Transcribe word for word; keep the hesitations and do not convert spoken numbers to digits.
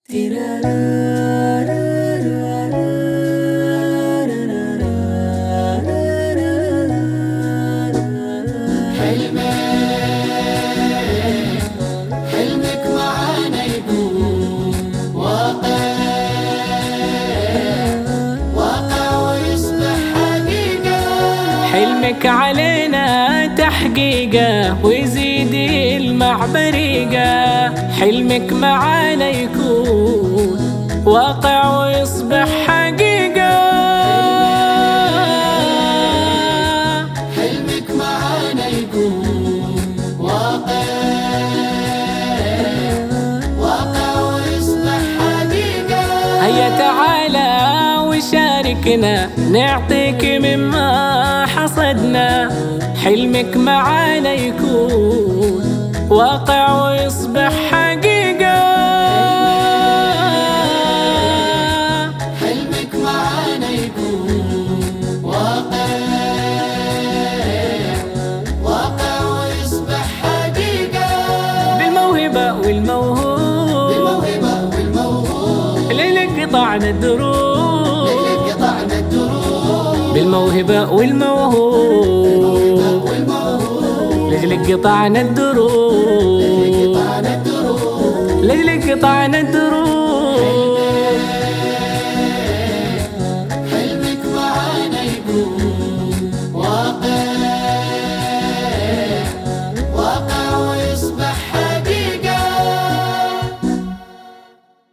حلمك معانا يكون واقع واقع ويصبح حقيقة. حلمك علينا تحقيقه ويزيد المع بريقه. حلمك معانا يكون واقع ويصبح حقيقة. حلمك معانا يكون واقع واقع ويصبح حقيقة. هيا تعالى وشاركنا نعطيك مما حصدنا. حلمك معانا يكون واقع ويصبح حقيقة. حلمك معانا يكون واقع واقع ويصبح حقيقة. بالموهبة والموهوب بالموهبة والموهوب ليلك قطعنا الدروب. ليلك قطعنا الدروب. بالموهبة والموهوب ليلك قطعنا الدروب. ليلك قطعنا الدروب. ليلك قطعنا الدروب.